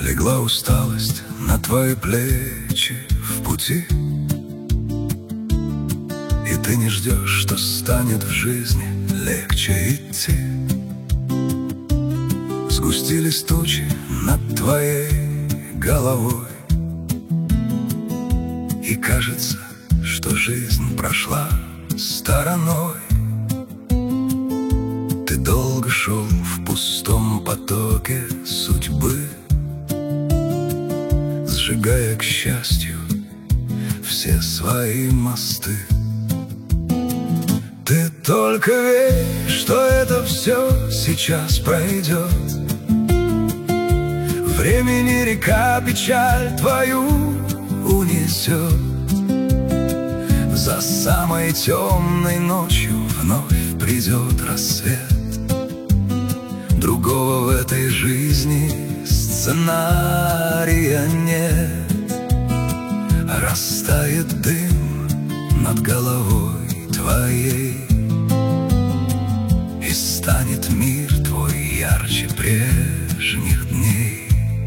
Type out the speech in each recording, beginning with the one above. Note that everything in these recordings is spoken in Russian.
Легла усталость на твои плечи в пути, и ты не ждешь, что станет в жизни легче идти. Сгустились тучи над твоей головой, и кажется, что жизнь прошла стороной. Ты долго шел в пустом потоке судьбы, сжигая, к счастью, все свои мосты. Ты только верь, что это все сейчас пройдет. Времени река печаль твою унесет. За самой темной ночью вновь придет рассвет. Другого в этой жизни сценария нет. Растает дым над головой твоей, и станет мир твой ярче прежних дней.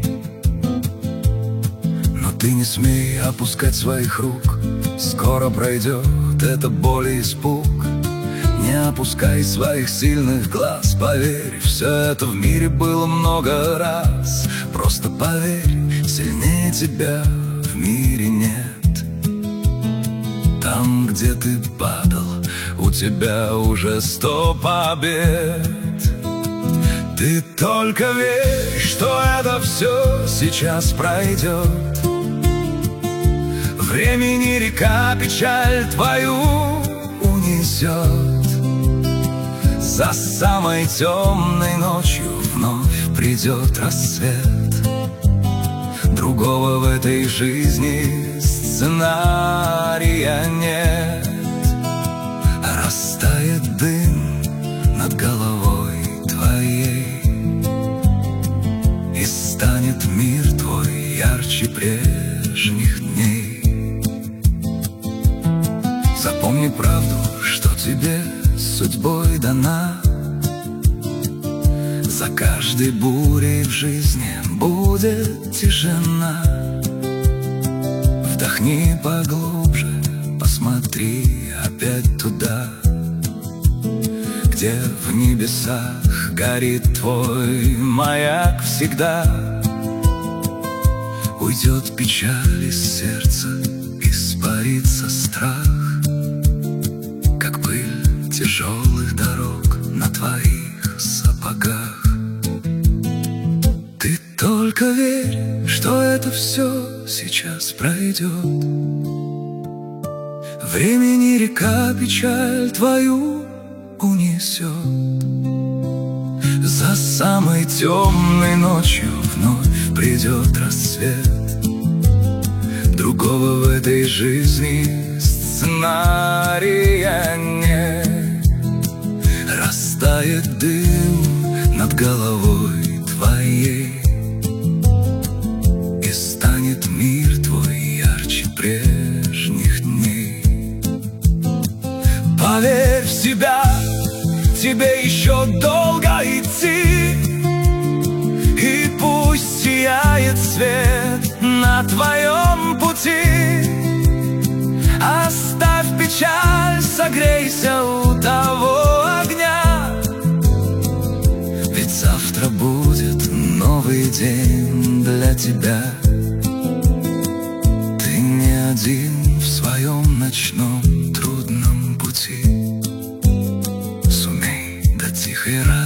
Но ты не смей опускать своих рук, скоро пройдет эта боль и испуг. Не опускай своих сильных глаз, поверь, все это в мире было много раз. Просто поверь, сильнее тебя в мире нет. Там, где ты падал, у тебя уже 100 побед. Ты только верь, что это все сейчас пройдет. Времени река печаль твою унесет. За самой темной ночью вновь придет рассвет. Другого в этой жизни сценария нет. Растает дым над головой твоей, и станет мир твой ярче прежних дней. Запомни правду, что тебе судьбой дана. За каждой бурей в жизни будет тишина. Вдохни поглубже, посмотри опять туда, где в небесах горит твой маяк всегда. Уйдет печаль из сердца, испарится страх, как пыль тяжелых дорог на твоих сапогах. Ты только верь, что это все сейчас пройдет. Времени река печаль твою унесет. За самой темной ночью вновь придет рассвет. Другого в этой жизни сценария нет. Растает дым над головой твоей, и станет мир твой ярче прежних дней. Поверь в себя, тебе еще долго идти, и пусть сияет свет на твоем пути. Оставь печаль, согрейся у того огня, ведь завтра будет новый день для тебя. Ты не один в своем ночном трудном пути. Сумей до тихой радости